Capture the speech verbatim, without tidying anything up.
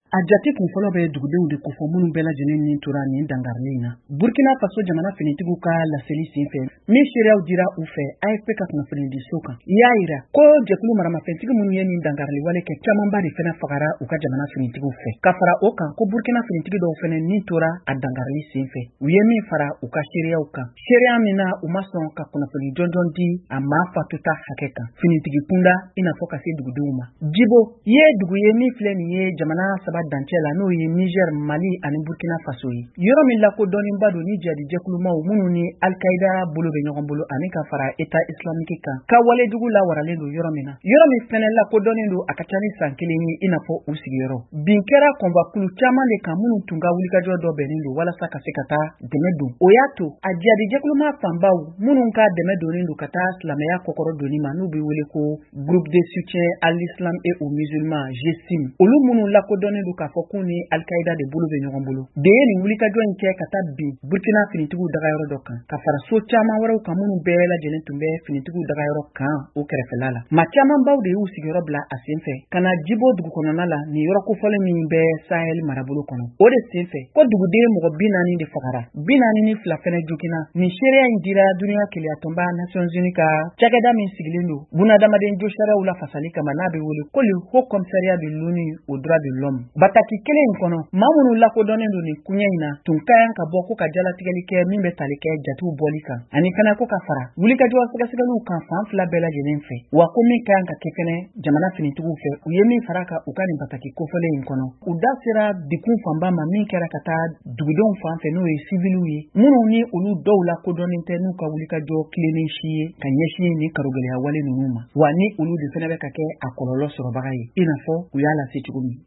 A jate kun fɔlɔ bɛ dugudenw de ko fɔ minnu bɛɛ lajɛlen nin tora nin dangarili na. Burkina Faso jamana finitigiw ka laseli senfɛ min seereyaw dira u fɛ A F P ka kunnafoni di so kan. I y'a yira ko jɛkulu maramafɛntigi minnu ye nin dangarili wale kɛ camanba de fɛnɛ fagara u ka jamana finitigiw fɛ. Ka fara o kan ko Burkina finitigi dɔw fɛnɛ nin tora a dangarili senfɛ. U ye min fara u ka seereyaw kan. Seereya min na u ma sɔn ka kunnafoni jɔnjɔn di a maa fatuta hakɛ kan. Finitigi kunda i n'a fɔ ka se dugudenw ma. Jibo ye dugu ye min filɛ nin ye jamana saba dancɛ la n'o ye Niger, Mali ani Burkina Faso ye. Yɔrɔ min lakodɔnnenba don ni jadi jɛkulumaw minnu ni Al-Qaïda bolo bɛ ɲɔgɔn bolo ani ka fara État islamique kan. Ka walejugu la waralen don yɔrɔ min na. Yɔrɔ min fɛnɛ lakodɔnnen don a ka ca ni san kelen ye i n'a fɔ u sigiyɔrɔ. Bin kɛra kɔnbakulu caman de kan minnu tun ka wulikajɔ dɔ bɛnnen don walasa ka se ka taa dɛmɛ don. O y'a to a jadi jɛkuluma fanbaw minnu ka dɛmɛ donnen don ka taa silamɛya kɔkɔrɔ donni ma n'u bɛ wele ko Groupe de soutien à l'islam et aux musulmans G S I M. Olu minnu lakodɔnnen don k'a fɔ k'u ni Al-Qaïda de bolo bɛ ɲɔgɔn bolo. De ye nin wulikajɔ in kɛ ka taa bin Burkina finitigiw dagayɔrɔ dɔ kan. Ka fara so caman wɛrɛw kan minnu bɛɛ lajɛlen tun bɛ finitigiw dagayɔrɔ kan o kɛrɛfɛla la. Ma caman baw de y'u sigiyɔrɔ bila a senfɛ. Ka na Jibo dugu kɔnɔna la nin yɔrɔ kofɔlen min bɛ Sahel marabolo kɔnɔ. O de senfɛ ko duguden mɔgɔ bi naani de fagara. Bi naani ni fila fɛnɛ jogina. Nin seereya in dira duniya keleyatonba Nations Unies ka cakɛda min sigilen don bunadamaden josaraw la fasali kama n'a bɛ wele ko le Haut Commissariat de l'ONU aux droits de l'homme. Bataki kelen in kɔnɔ maa minnu lakodɔnnen don nin kuɲɛ in na tun ka kan ka bɔ ko ka jalatigɛli kɛ min bɛ tali kɛ jatiw bɔli kan ani fana ko ka fara wulikajɔ sɛgɛsɛgɛliw kan fan fila bɛɛ lajɛlen fɛ wa ko min ka kan ka kɛ fɛnɛ jamana finitigiw fɛ u ye min fara ka u ka nin bataki kofɔlen in kɔnɔ. U da sera bikun fanba ma min kɛra ka taa dugudenw fan fɛ n'o ye civiliw ye minnu ni olu dɔw lakodɔnnen tɛ n'u ka wulikajɔ kilennen si ye ka ɲɛsin ni karogɛlɛya wale ninnu ma wa ni olu de fɛnɛ bɛ ka kɛ a kɔlɔlɔ sɔrɔbaga ye i n'a fɔ u y'a lase cogo min.